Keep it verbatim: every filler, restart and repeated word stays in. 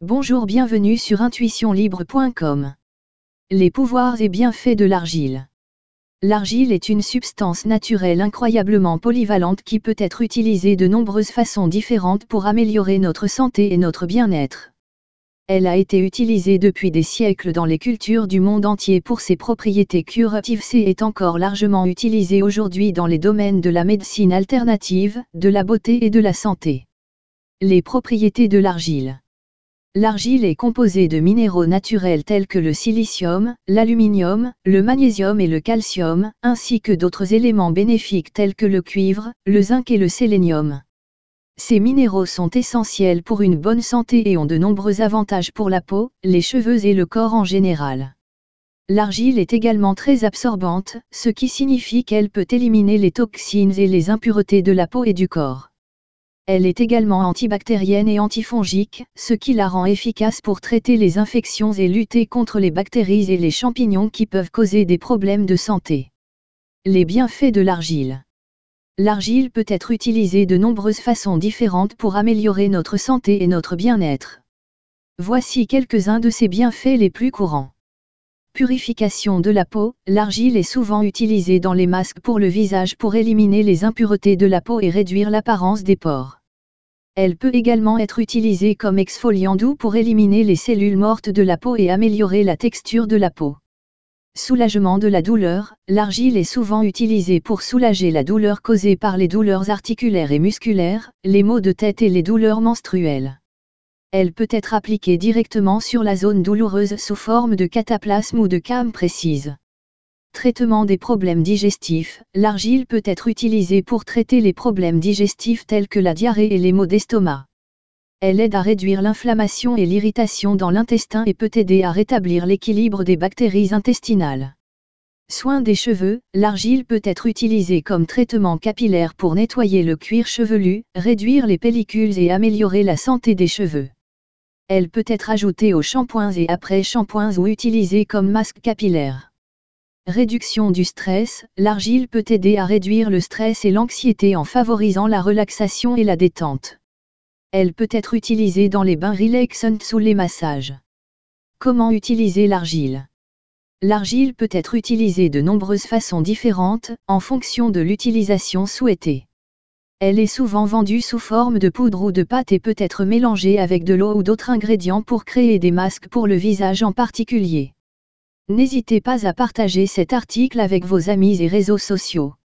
Bonjour, bienvenue sur intuition libre point com. Les pouvoirs et bienfaits de l'argile. L'argile est une substance naturelle incroyablement polyvalente qui peut être utilisée de nombreuses façons différentes pour améliorer notre santé et notre bien-être. Elle a été utilisée depuis des siècles dans les cultures du monde entier pour ses propriétés curatives et est encore largement utilisée aujourd'hui dans les domaines de la médecine alternative, de la beauté et de la santé. Les propriétés de l'argile. L'argile est composée de minéraux naturels tels que le silicium, l'aluminium, le magnésium et le calcium, ainsi que d'autres éléments bénéfiques tels que le cuivre, le zinc et le sélénium. Ces minéraux sont essentiels pour une bonne santé et ont de nombreux avantages pour la peau, les cheveux et le corps en général. L'argile est également très absorbante, ce qui signifie qu'elle peut éliminer les toxines et les impuretés de la peau et du corps. Elle est également antibactérienne et antifongique, ce qui la rend efficace pour traiter les infections et lutter contre les bactéries et les champignons qui peuvent causer des problèmes de santé. Les bienfaits de l'argile. L'argile peut être utilisée de nombreuses façons différentes pour améliorer notre santé et notre bien-être. Voici quelques-uns de ses bienfaits les plus courants. Purification de la peau. L'argile est souvent utilisée dans les masques pour le visage pour éliminer les impuretés de la peau et réduire l'apparence des pores. Elle peut également être utilisée comme exfoliant doux pour éliminer les cellules mortes de la peau et améliorer la texture de la peau. Soulagement de la douleur. L'argile est souvent utilisée pour soulager la douleur causée par les douleurs articulaires et musculaires, les maux de tête et les douleurs menstruelles. Elle peut être appliquée directement sur la zone douloureuse sous forme de cataplasme ou de came précise. Traitement des problèmes digestifs. L'argile peut être utilisée pour traiter les problèmes digestifs tels que la diarrhée et les maux d'estomac. Elle aide à réduire l'inflammation et l'irritation dans l'intestin et peut aider à rétablir l'équilibre des bactéries intestinales. Soin des cheveux. L'argile peut être utilisée comme traitement capillaire pour nettoyer le cuir chevelu, réduire les pellicules et améliorer la santé des cheveux. Elle peut être ajoutée aux shampoings et après-shampoings ou utilisée comme masque capillaire. Réduction du stress. L'argile peut aider à réduire le stress et l'anxiété en favorisant la relaxation et la détente. Elle peut être utilisée dans les bains relaxants ou les massages. Comment utiliser l'argile? L'argile peut être utilisée de nombreuses façons différentes, en fonction de l'utilisation souhaitée. Elle est souvent vendue sous forme de poudre ou de pâte et peut être mélangée avec de l'eau ou d'autres ingrédients pour créer des masques pour le visage en particulier. N'hésitez pas à partager cet article avec vos amis et réseaux sociaux.